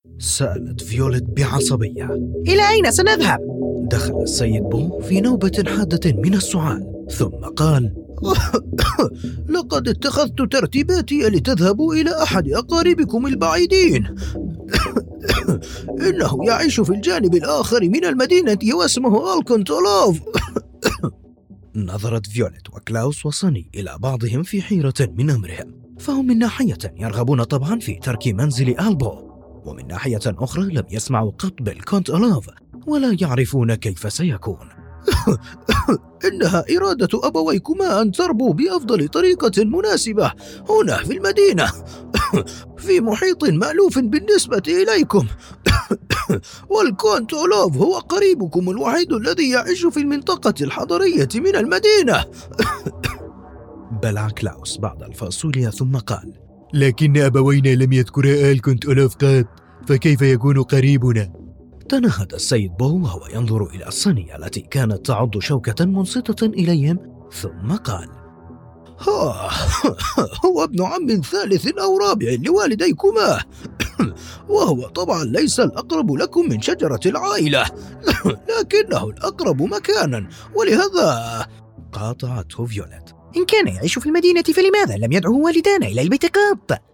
سألت فيوليت بعصبية. إلى أين سنذهب؟ دخل السيد بو في نوبة حادة من السعال، ثم قال: لقد اتخذت ترتيباتي لتذهبوا إلى أحد أقاربكم البعيدين. إنه يعيش في الجانب الآخر من المدينة واسمه ألكونتولوف. نظرت فيوليت وكلاوس وصني إلى بعضهم في حيرة من أمرهم، فهم من ناحية يرغبون طبعا في ترك منزل ألبو، ومن ناحية أخرى لم يسمعوا قط بالكونت أولوف ولا يعرفون كيف سيكون. إنها إرادة أبويكما أن تربوا بأفضل طريقة مناسبة هنا في المدينة، في محيط مألوف بالنسبة إليكم. والكونت أولوف هو قريبكم الوحيد الذي يعيش في المنطقة الحضرية من المدينة. بلع كلاوس بعد الفاصوليا ثم قال: لكن أبوينا لم يذكرا الكونت أولوف قط، فكيف يكون قريبنا؟ تنهد السيد بو وهو ينظر إلى الصنية التي كانت تعض شوكة منصتة إليهم، ثم قال: هو ابن عم ثالث أو رابع لوالديكما، وهو طبعا ليس الأقرب لكم من شجرة العائلة، لكنه الأقرب مكانا، ولهذا. قاطعته فيوليت: إن كان يعيش في المدينة فلماذا لم يدعه والدانا إلى البيت قط؟